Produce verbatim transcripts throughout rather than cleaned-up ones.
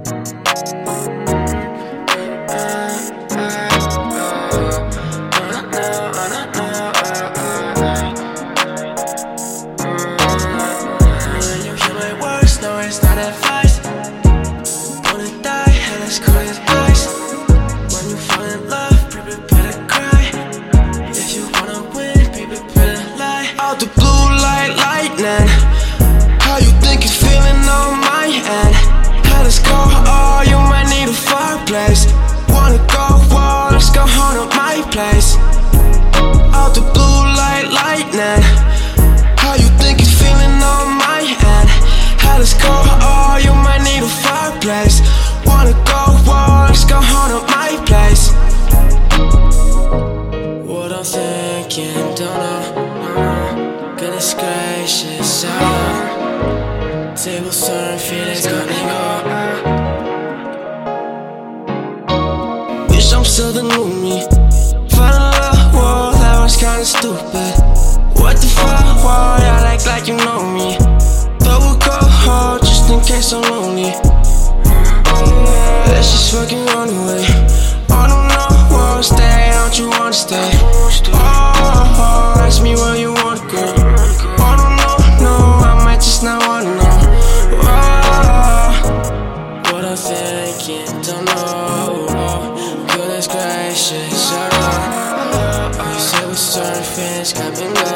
Out the blue like lightning, how you think it's feeling on my end? Hell is cold, oh, you might need a fireplace. Wanna go, whoa, let's go home at my place. Out the blue like lightning, how you think it's feeling on my end? Hell is cold, oh, you might need a fireplace. Wanna go, whoa, let's go home at my place. What I'm thinking, don't know. Goodness gracious, oh, table turn, feelings come and go. Wish I'm still the new me. Fall in love, whoa, that was kinda stupid. What the fuck, whoa, y'all act like you know me. But we'll go hard just in case I'm lonely. Let's just fucking run away. I don't know, whoa, stay, don't you wanna stay? Oh, oh, ask me where you wanna go. Don't know, oh, goodness gracious, oh, oh, you say we're certain feelings come and go.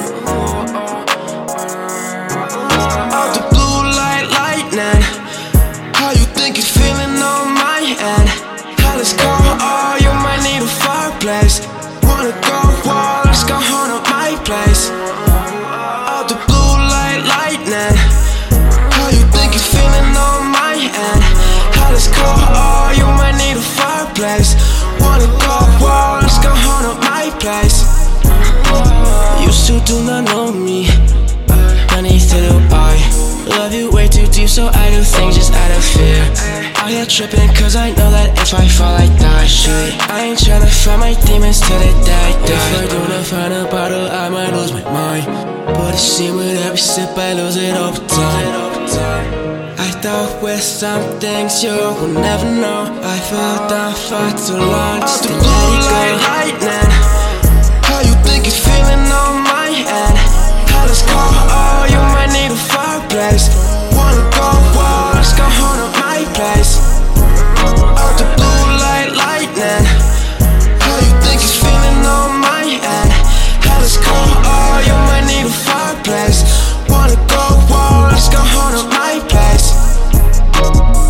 Out the blue like lightning, how you think it's feeling on my end? Hell is cold, oh, you might need a fireplace. Wanna go, whoa, let's go home at my place. Out the blue like lightning, how you think it's feeling on my end? Hell is cold, oh, you might need a fireplace. Wanna go, whoa, let's go home at my place. Used to do not know me, beneath the little eye. Love you way too deep, so I do things just out of fear. Out here tripping, cause I know that if I fall I die. Shit, I ain't tryna fight my demons till they die. If I do not find a bottle, I might lose my mind. But it seems with every sip I lose it over time. I thought with some things you will never know. I felt down for too long just to let it go. Lightning, how you think it's feeling on my end? Hell is cold, oh, you might need a fireplace. Wanna go, whoa, let's go home at my place. Out the blue like lightning, how you think it's feeling on my end? Hell is cold, oh, you might need a fireplace. Wanna go, whoa, let's go home at my place.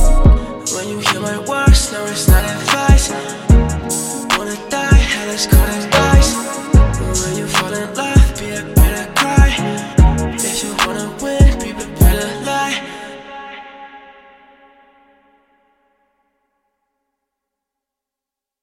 When you hear my words, no, it's not advice. Wanna die, hell is cold.